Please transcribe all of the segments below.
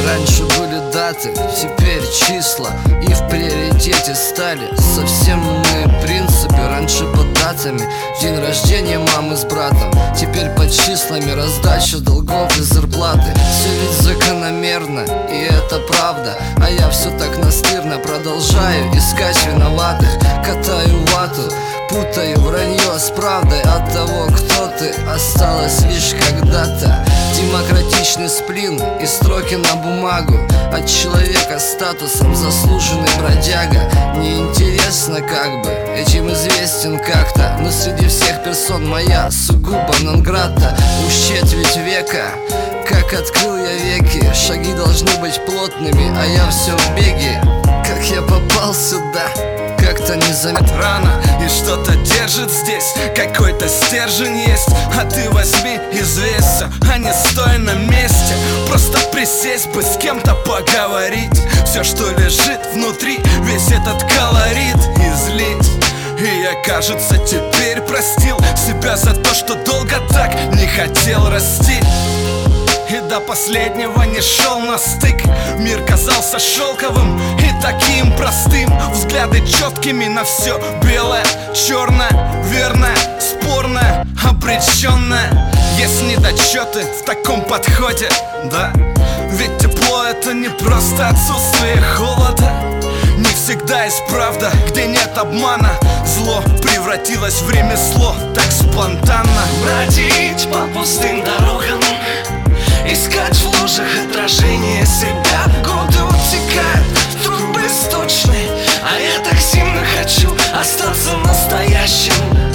Раньше были даты, теперь числа, и в приоритете стали совсем иные принципы. Раньше под датами день рождения мамы с братом, теперь под числами раздача долгов и зарплаты. Все ведь закономерно, и это правда, а я все так настырно продолжаю искать виноватых. Катаю вату, путаю вранье с правдой. От того, кто ты, осталось лишь когда-то. Демократичный сплин и строки на бумагу. От человека статусом заслуженный бродяга. Неинтересно как бы, этим известен как-то, но среди всех персон моя сугубо нон-грата. Уж четверть века, как открыл я веки, шаги должны быть плотными, а я все в беге. Как я попал сюда, как-то не заметно. Рано, и что-то держит здесь, какой-то стержень есть. А ты возьми и взвесься, а не стой на месте. Просто присесть бы, с кем-то поговорить. Все, что лежит внутри, весь этот колорит излить. И я, кажется, теперь простил себя за то, что долго так не хотел расти. И до последнего не шел на стык. Мир казался шелковым и таким простым. Взгляды четкими на все белое, черное, верное, спорное, обреченное. Есть недочеты в таком подходе, да. Ведь тепло это не просто отсутствие холода. Не всегда есть правда, где нет обмана. Зло превратилось в ремесло так спонтанно. Бродить по пустым дорогам, искать в лужах отражение себя. Годы утекают в трубы сточные, а я так сильно хочу остаться настоящим.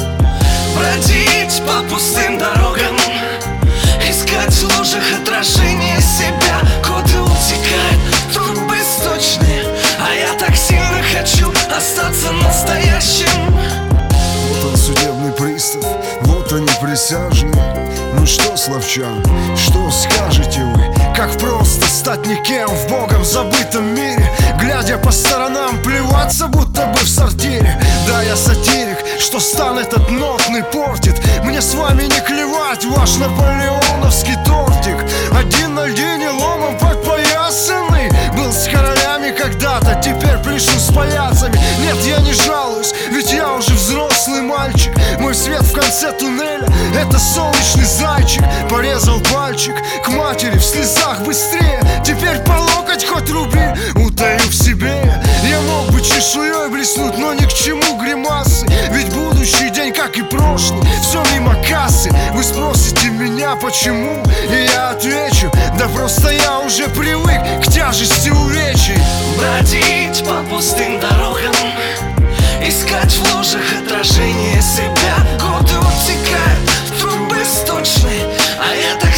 Бродить по пустым дорогам, искать в лужах отражение себя. Годы утекают в трубы сточные, а я так сильно хочу остаться настоящим. Вот он, судебный пристав, вот они присяжные. Ну что, славчан, что скажете вы? Как просто стать никем в богом забытом мире, глядя по сторонам, плеваться будто бы в сортире. Да, я сатирик, что стан этот нотный портит. Мне с вами не клевать ваш наполеоновский тортик. Один на льдине ломом подпоясанный, был с королями когда-то, теперь пришел с паяцами. Нет, я не жалуюсь, ведь я уже взрослый мальчик. Мой свет в конце туннеля — это солнечный зайчик. Порезал пальчик к матери, в слезах быстрее. Теперь по локоть хоть руби, утаю в себе. Я мог бы чешуей блеснуть, но ни к чему гримасы. Ведь будущий день, как и прошлый, все мимо кассы. Вы спросите меня, почему? И я отвечу: да просто я уже привык к тяжести увечий. Бродить по пустым дорогам, искать в лужах отражение себя. Годы утекают в трубы сточные, а я так